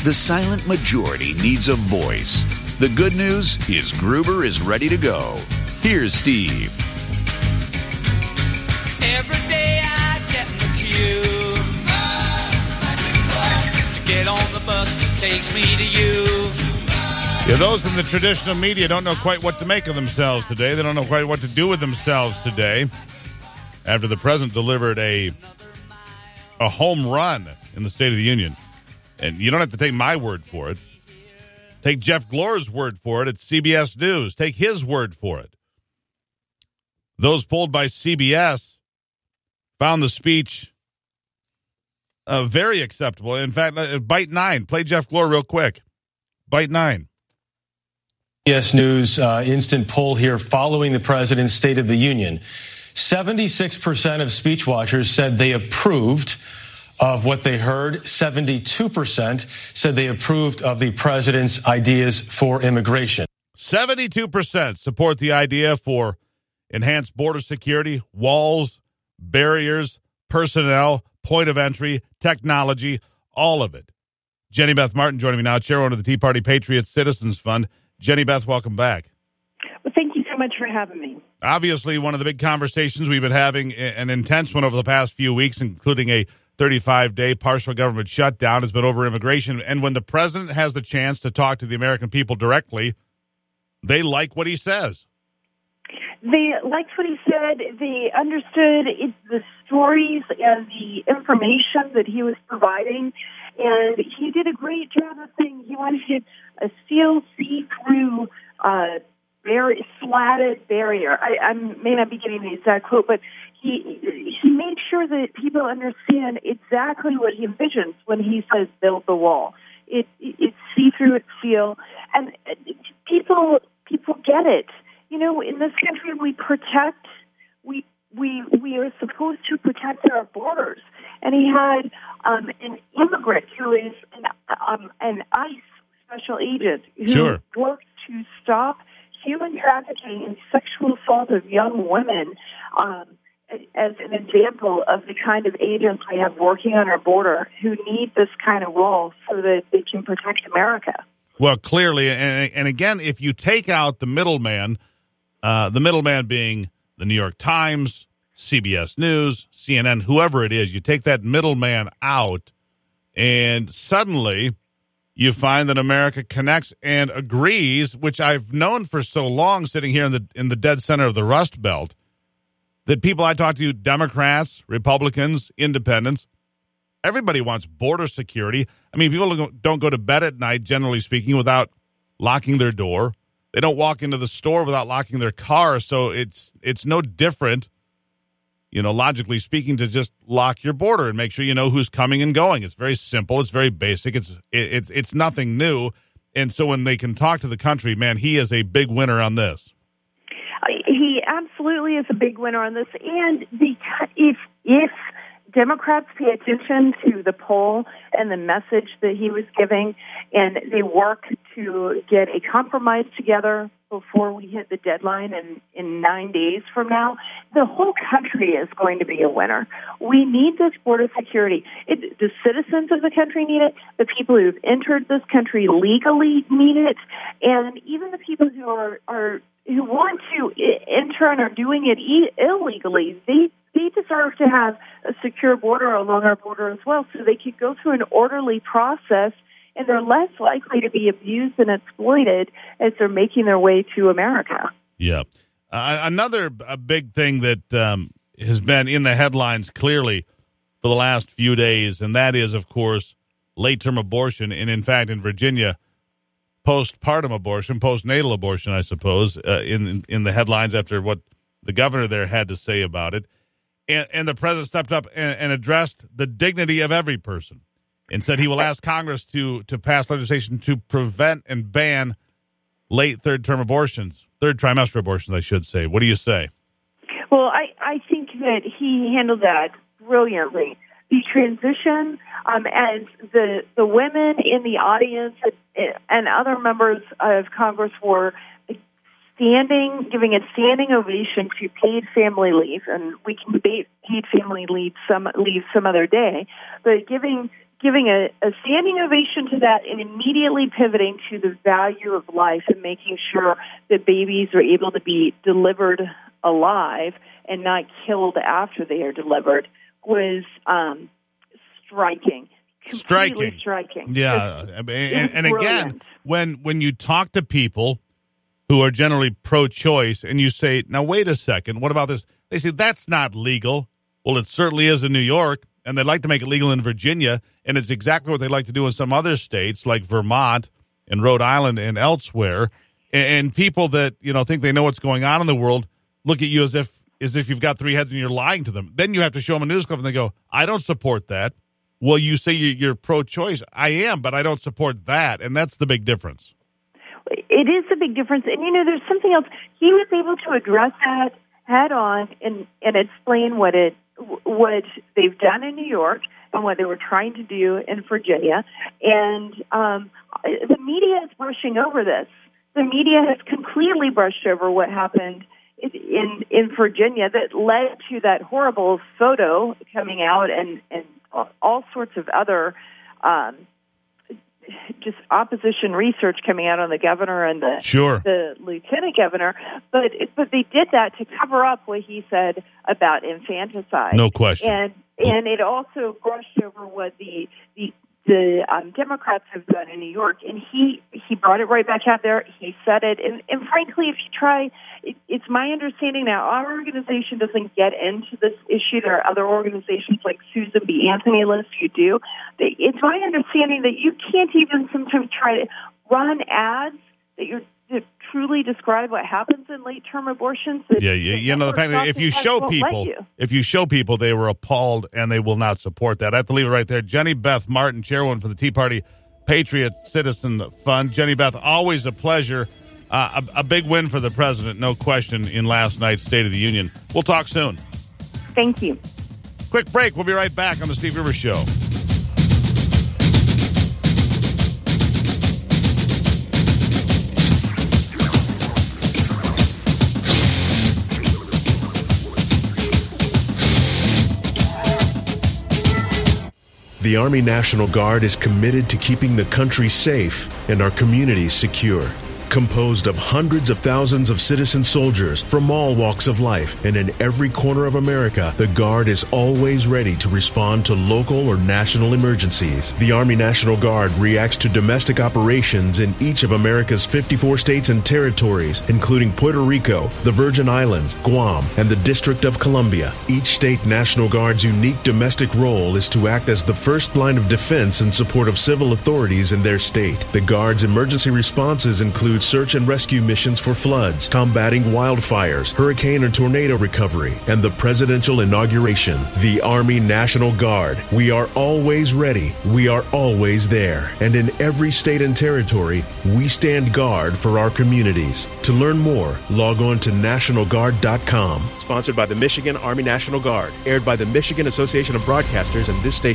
The silent majority needs a voice. The good news is Gruber is ready to go. Here's Steve. Every day I get in the queue to get on the bus that takes me to you. Yeah, those in the traditional media don't know quite what to make of themselves today. They don't know quite what to do with themselves today after the president delivered a home run in the State of the Union. And you don't have to take my word for it. Take Jeff Glor's word for it at CBS News. Take his word for it. Those polled by CBS found the speech very acceptable. In fact, Bite 9. Play Jeff Glor real quick. Bite 9. CBS News instant poll here following the president's State of the Union. 76% of speech watchers said they approved of what they heard. 72% said they approved of the president's ideas for immigration. 72% support the idea for enhanced border security, walls, barriers, personnel, point of entry, technology, all of it. Jenny Beth Martin joining me now, chairwoman of the Tea Party Patriot Citizens Fund. Jenny Beth, welcome back. Well, thank you so much for having me. Obviously, one of the big conversations we've been having, an intense one over the past few weeks, including a 35-day partial government shutdown, has been over immigration. And when the president has the chance to talk to the American people directly, they like what he says. They liked what he said. They understood the stories and the information that he was providing. And he did a great job of saying he wanted a steel see-through slatted barrier. I may not be getting the exact quote, but he made sure that people understand exactly what he envisions when he says build the wall. It's see-through, it's steel, and people get it. You know, in this country, we are supposed to protect our borders. And he had an immigrant who is an ICE special agent who works to stop human trafficking and sexual assault of young women as an example of the kind of agents we have working on our border who need this kind of wall so that they can protect America. Well, clearly, and again, if you take out the middleman being the New York Times, CBS News, CNN, whoever it is, you take that middleman out, and suddenly you find that America connects and agrees, which I've known for so long, sitting here in the dead center of the Rust Belt, that people I talk to, Democrats, Republicans, Independents, everybody wants border security. I mean, people don't go to bed at night, generally speaking, without locking their door. They don't walk into the store without locking their car, so it's no different, you know, logically speaking, to just lock your border and make sure you know who's coming and going. It's very simple. It's very basic. It's nothing new. And so when they can talk to the country, man, he is a big winner on this. He absolutely is a big winner on this. And if Democrats pay attention to the poll and the message that he was giving, and they work to get a compromise together before we hit the deadline in 9 days from now, the whole country is going to be a winner. We need this border security. The citizens of the country need it. The people who've entered this country legally need it, and even the people who want to enter and are doing it illegally, they deserve to have a secure border along our border as well, so they could go through an orderly process, and they're less likely to be abused and exploited as they're making their way to America. Yeah. Another big thing that has been in the headlines clearly for the last few days, and that is, of course, late-term abortion, and in fact, in Virginia, postpartum abortion, postnatal abortion, I suppose, in the headlines after what the governor there had to say about it. And the president stepped up and addressed the dignity of every person and said he will ask Congress to pass legislation to prevent and ban late third trimester abortions, I should say. What do you say? Well, I think that he handled that brilliantly. The transition, as the women in the audience and other members of Congress were giving a standing ovation to paid family leave, and we can debate paid family leave some other day, but giving giving a standing ovation to that and immediately pivoting to the value of life and making sure that babies are able to be delivered alive and not killed after they are delivered was striking. Completely striking. Yeah. And again, when you talk to people who are generally pro-choice and you say, now, wait a second, what about this? They say, that's not legal. Well, it certainly is in New York, and they'd like to make it legal in Virginia, and it's exactly what they'd like to do in some other states like Vermont and Rhode Island and elsewhere. And people that, think they know what's going on in the world look at you as if you've got three heads and you're lying to them. Then you have to show them a news clip, and they go, I don't support that. Well, you say you're pro-choice. I am, but I don't support that, and that's the big difference. It is a big difference. And, there's something else. He was able to address that head on and explain what they've done in New York and what they were trying to do in Virginia. And the media is brushing over this. The media has completely brushed over what happened in Virginia that led to that horrible photo coming out and all sorts of other just opposition research coming out on the governor and the lieutenant governor, but they did that to cover up what he said about infanticide. No question. And it also brushed over what the Democrats have done in New York, and he brought it right back out there. He said it, and frankly, if you try, it's my understanding now. Our organization doesn't get into this issue. There are other organizations like Susan B. Anthony List who do. It's my understanding that you can't even sometimes try to run ads that truly describe what happens in late-term abortions. The fact that if you show people, they were appalled and they will not support that. I have to leave it right there. Jenny Beth Martin, chairwoman for the Tea Party Patriot Citizen Fund. Jenny Beth, always a pleasure. A big win for the president, no question, in last night's State of the Union. We'll talk soon. Thank you. Quick break. We'll be right back on the Steve Rivers Show. The Army National Guard is committed to keeping the country safe and our communities secure. Composed of hundreds of thousands of citizen soldiers from all walks of life and in every corner of America, the Guard is always ready to respond to local or national emergencies. The Army National Guard reacts to domestic operations in each of America's 54 states and territories, including Puerto Rico, the Virgin Islands, Guam, and the District of Columbia. Each state National Guard's unique domestic role is to act as the first line of defense in support of civil authorities in their state. The Guard's emergency responses include search and rescue missions for floods, combating wildfires, hurricane and tornado recovery, and the presidential inauguration. The Army National Guard. We are always ready. We are always there. And in every state and territory, we stand guard for our communities. To learn more, log on to NationalGuard.com. Sponsored by the Michigan Army National Guard. Aired by the Michigan Association of Broadcasters and this station.